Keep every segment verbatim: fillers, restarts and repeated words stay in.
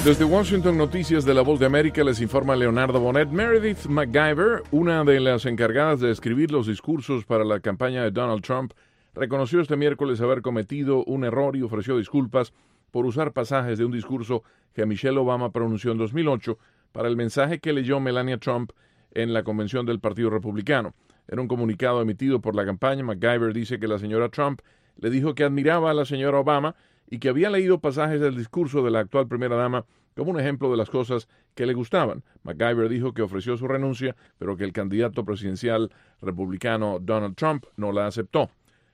Desde Washington, Noticias de la Voz de América, les informa Leonardo Bonet. Meredith McGyver, una de las encargadas de escribir los discursos para la campaña de Donald Trump, reconoció este miércoles haber cometido un error y ofreció disculpas por usar pasajes de un discurso que Michelle Obama pronunció en dos mil ocho para el mensaje que leyó Melania Trump en la convención del Partido Republicano. En un comunicado emitido por la campaña, McGyver dice que la señora Trump le dijo que admiraba a la señora Obama y que había leído pasajes del discurso de la actual primera dama como un ejemplo de las cosas que le gustaban. McGyver dijo que ofreció su renuncia, pero que el candidato presidencial republicano Donald Trump no la aceptó.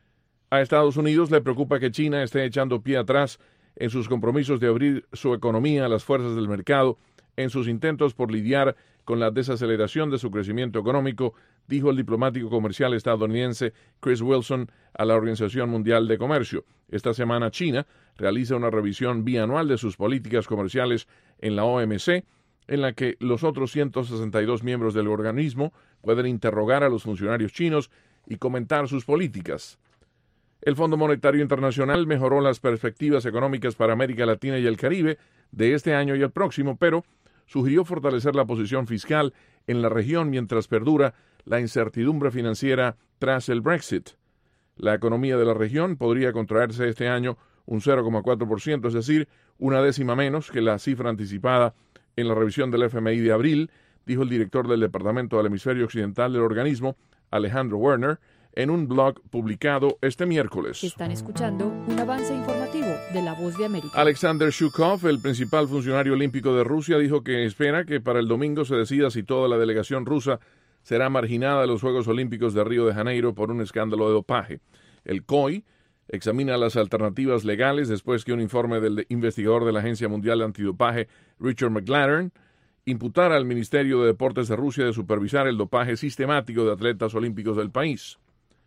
A Estados Unidos le preocupa que China esté echando pie atrás en sus compromisos de abrir su economía a las fuerzas del mercado en sus intentos por lidiar con la desaceleración de su crecimiento económico, dijo el diplomático comercial estadounidense Chris Wilson a la Organización Mundial de Comercio. Esta semana China realiza una revisión bianual de sus políticas comerciales en la O M C, en la que los otros ciento sesenta y dos miembros del organismo pueden interrogar a los funcionarios chinos y comentar sus políticas. El Fondo Monetario Internacional mejoró las perspectivas económicas para América Latina y el Caribe de este año y el próximo, pero sugirió fortalecer la posición fiscal en la región mientras perdura la incertidumbre financiera tras el Brexit. La economía de la región podría contraerse este año un cero coma cuatro por ciento, es decir, una décima menos que la cifra anticipada en la revisión del F M I de abril, dijo el director del Departamento del Hemisferio Occidental del organismo, Alejandro Werner, en un blog publicado este miércoles. Están escuchando un avance informativo de La Voz de América. Alexander Shukov, el principal funcionario olímpico de Rusia, dijo que espera que para el domingo se decida si toda la delegación rusa será marginada de los Juegos Olímpicos de Río de Janeiro por un escándalo de dopaje. El C O I examina las alternativas legales después que un informe del investigador de la Agencia Mundial Antidopaje, Richard McLaren, imputara al Ministerio de Deportes de Rusia de supervisar el dopaje sistemático de atletas olímpicos del país.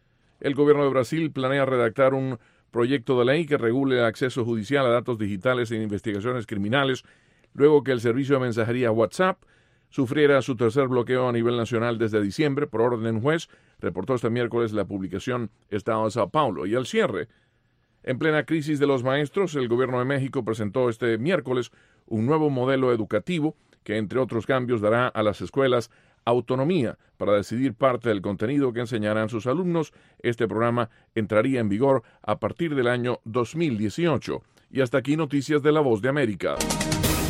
El gobierno de Brasil planea redactar un proyecto de ley que regule el acceso judicial a datos digitales en investigaciones criminales, luego que el servicio de mensajería WhatsApp sufriera su tercer bloqueo a nivel nacional desde diciembre por orden de un juez, reportó este miércoles la publicación Estado de Sao Paulo. Y al cierre, en plena crisis de los maestros, el gobierno de México presentó este miércoles un nuevo modelo educativo que, entre otros cambios, dará a las escuelas autonomía para decidir parte del contenido que enseñarán sus alumnos. Este programa entraría en vigor a partir del año dos mil dieciocho. Y hasta aquí Noticias de la Voz de América.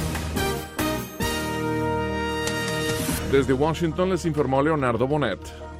Desde Washington les informó Leonardo Bonet.